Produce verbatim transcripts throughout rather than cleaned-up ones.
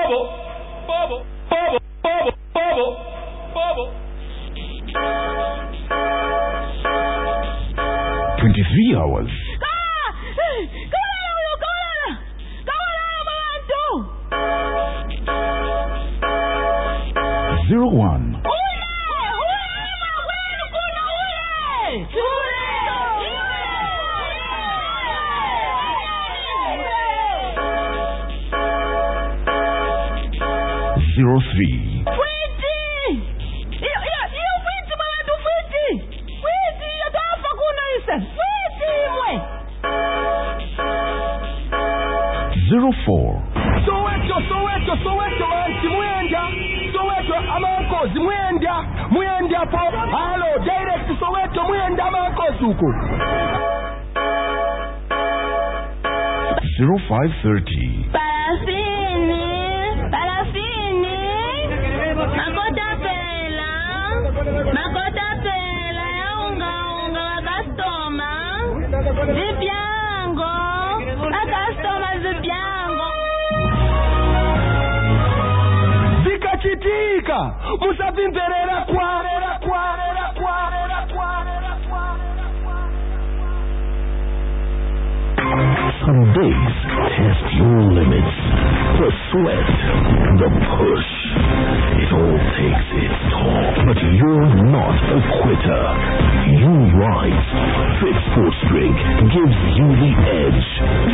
bubble, bubble, bubble, bubble, bubble, bubble. twenty-three hours. Zero one. Zero three. Zero four. Soweto, Soweto, Soweto, anti Mwenda, Soweto, Amanko, Mwenda, Mwenda po, hello, direct Soweto, Mwenda, Amanko, Suko. Zero five thirty. Parafini, parafini, makota pela, makota pela, ya unga unga wa kastoma, zipiango, a kastoma zipiango. Zikachitika, musavimverera kwarera, kwarera, kwarera, kwarera, kwarera. Some days test your limits. The sweat, the push. It all takes its toll. But you're not a quitter. You rise. Fit Sports Drink gives you the edge.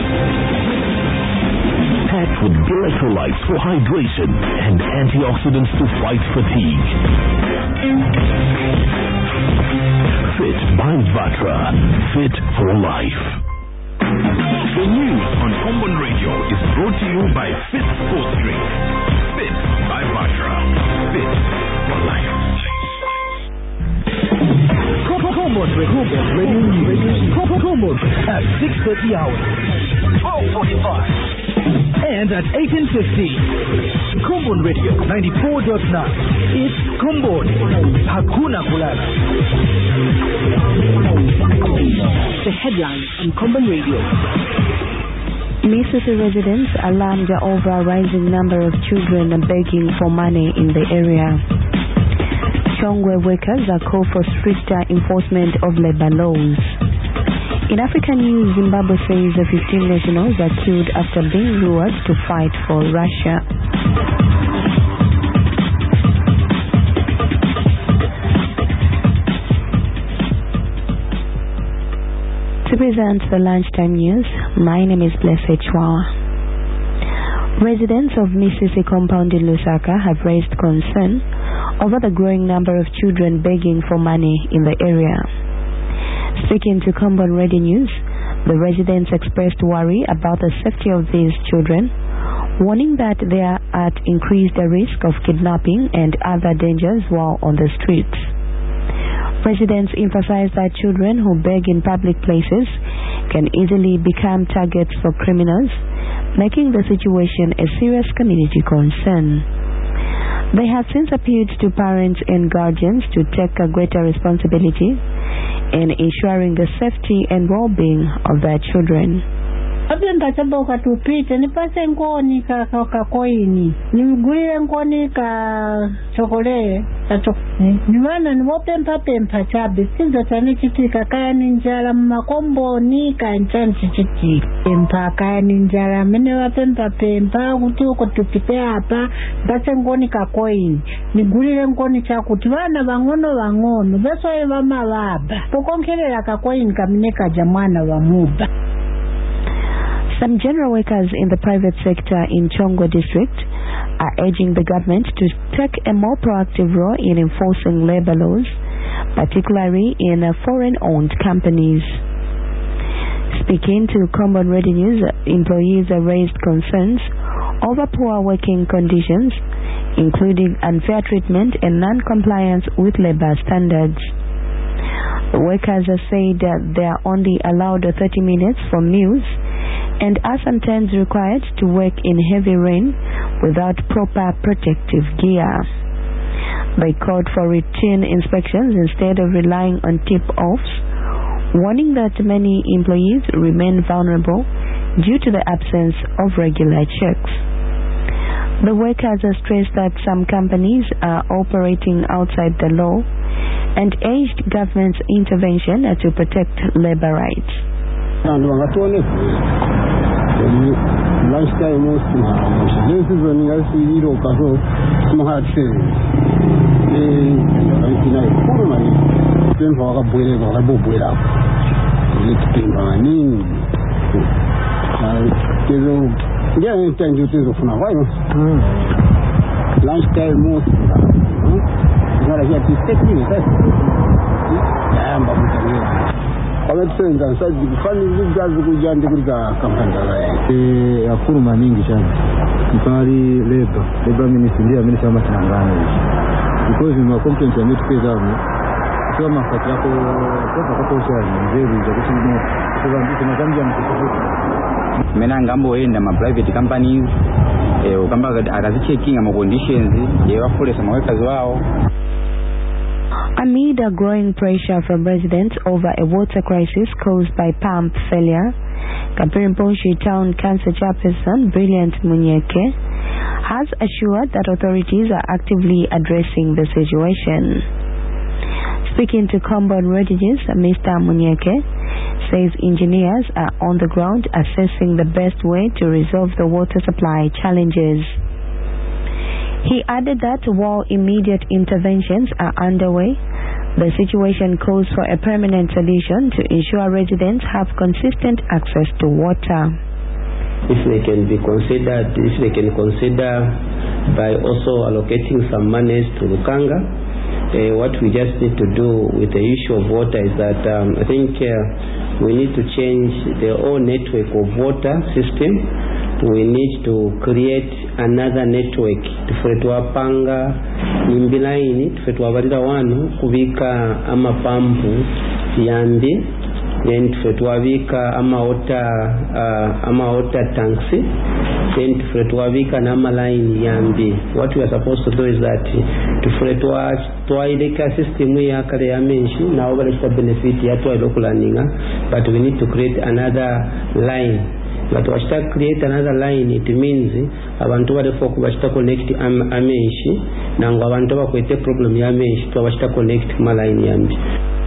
Packed with electrolytes for hydration and antioxidants to fight fatigue. Fit by Vatra. Fit for life. The news on Common Radio is brought to you by Fit Sports Drink. Fit by Vatra. Fit for life. Common Radio. Common at six thirty hours. twelve forty-five. And at eighteen fifty. Common Radio ninety-four point nine. It's Common. Hakuna Kulala. The headlines on Common Radio. Mississippi residents alarmed over a rising number of children begging for money in the area. Chongwe workers are called for stricter enforcement of labor laws. In African news, Zimbabwe says the fifteen nationals are killed after being lured to fight for Russia. To present the lunchtime news, my name is Blessed Chua. Residents of Mississippi compound in Lusaka have raised concern over the growing number of children begging for money in the area. Speaking to Common Radio News, the residents expressed worry about the safety of these children, warning that they are at increased risk of kidnapping and other dangers while on the streets. Residents emphasize that children who beg in public places can easily become targets for criminals, making the situation a serious community concern. They have since appealed to parents and guardians to take a greater responsibility in ensuring the safety and well-being of their children. Abenda chaboka tupite nipate ngoni ka ka koini nimgulie ngoni ka chokole ka chokole niwana niwopempa pempa chabe sinza tani chitika kaya ninjala makombo ni ka nchan chichiti pempa kaya ninjala mene wapempa pempa kuti uko tupite hapa base ngoni ka koini nigulie ngoni chakuti vana vangono vangono beso eva mavaba pokonkelela ka koini kamineka jamwana wa muba. Some general workers in the private sector in Chongwe district are urging the government to take a more proactive role in enforcing labor laws, particularly in uh, foreign-owned companies. Speaking to Common Radio News, employees raised concerns over poor working conditions, including unfair treatment and non-compliance with labor standards. The workers said that they are only allowed thirty minutes for meals and are sometimes required to work in heavy rain without proper protective gear. They called for routine inspections instead of relying on tip-offs, warning that many employees remain vulnerable due to the absence of regular checks. The workers have stressed that some companies are operating outside the law and urged government's intervention to protect labor rights. Hakuna maningi sana mkali labor labor ministry ndio ministry ama tanangana because my complaint ya mtu pesa hapo kama mafuta yako kwa kwa sana ndio ndio kusema kwa ndio tunazambia mtu mena ngambo enda ma private companies eh ukamba akazichecking ama conditions ye wafule sama workers wao. Amid a growing pressure from residents over a water crisis caused by pump failure, Kapirimposhi Town Council Chairperson Brilliant Munyeke has assured that authorities are actively addressing the situation. Speaking to Combon Radio News, Mister Munyeke says engineers are on the ground assessing the best way to resolve the water supply challenges. He added that while immediate interventions are underway, the situation calls for a permanent solution to ensure residents have consistent access to water. If they can be considered, if they can consider by also allocating some monies to Lukanga, uh, what we just need to do with the issue of water is that um, I think uh, we need to change the whole network of water system. We need to create another network tufetwa panga imbilaini tufetwa barira wanu kubika ama pampu yambi then tufetwa bika ama ota uh, ama ota tanksi then tufetwa bika na line yambi. What we are supposed to do is that tufetwa twaileka system ya kale ya menshi na obalista benefit ya twa lokulaninga, but we need to create another line. But we start create another line, it means abantu bale folk bashita connect am amenshi nango abantu bakwete problem ya amenshi to bashita connect ma line yambi.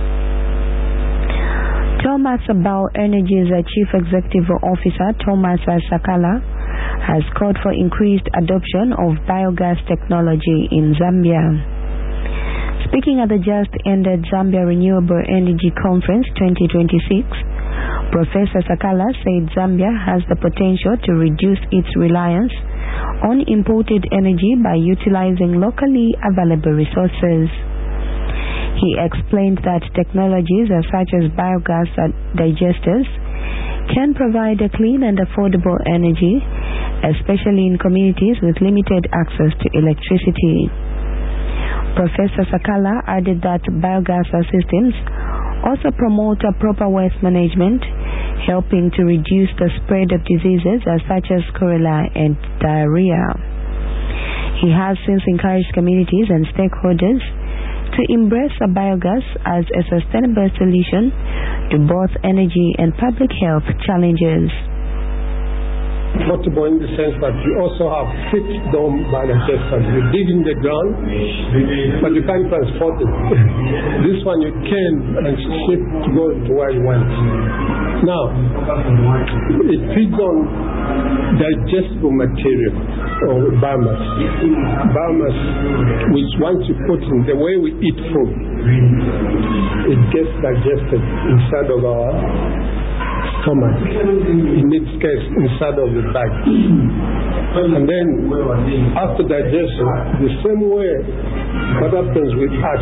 Thomas Abao Energy's Chief Executive Officer Thomas Sakala has called for increased adoption of biogas technology in Zambia. Speaking at the just ended Zambia Renewable Energy Conference twenty twenty-six, Professor Sakala said Zambia has the potential to reduce its reliance on imported energy by utilizing locally available resources. He explained that technologies such as biogas digesters can provide a clean and affordable energy, especially in communities with limited access to electricity. Professor Sakala added that biogas systems also promote a proper waste management, helping to reduce the spread of diseases such as cholera and diarrhea. He has since encouraged communities and stakeholders to embrace a biogas as a sustainable solution to both energy and public health challenges. Portable in the sense that you also have fixed dome digesters. You dig in the ground, but you can't transport it. This one you can and ship to go to where you want. Now, it feeds on digestible material or biomass. Biomass, which once you put in, the way we eat food, it gets digested inside of our stomach, in its case inside of the bag, and then after digestion, the same way what happens with us.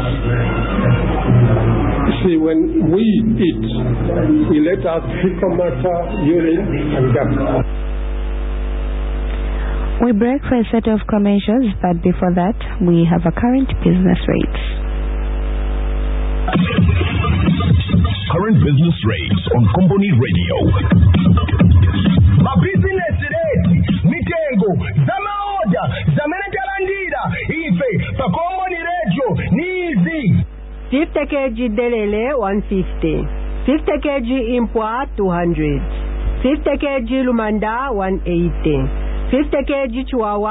See, when we eat, we let out fecal matter, urine, and gut. We break for a set of commercials, but before that, we have a current business rates. Current business rates on Company Radio. My business rate, mitengo, zama order, zamene talandira, ife, pa Company Radio, nizi. fifty kilograms delele, one fifty. fifty kilograms impwa, two hundred. fifty kilograms lumanda, one eighty. fifty kilograms chihuahua,